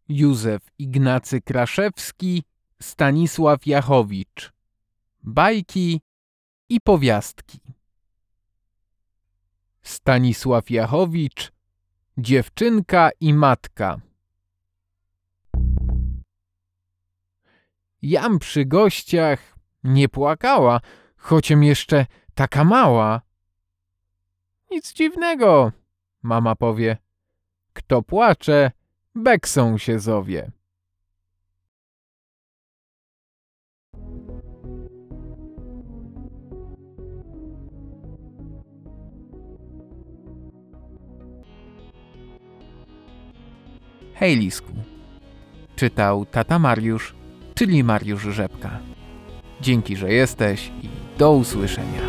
Józef Ignacy Kraszewski, Stanisław Jachowicz. Bajki i powiastki. Stanisław Jachowicz, Dziewczynka i matka. Jam przy gościach nie płakała, chociem jeszcze taka mała. Nic dziwnego, mama powie. Kto płacze, beksą się zowie. Hej Lisku. Czytał tata Mariusz, czyli Mariusz Rzepka. Dzięki, że jesteś i do usłyszenia.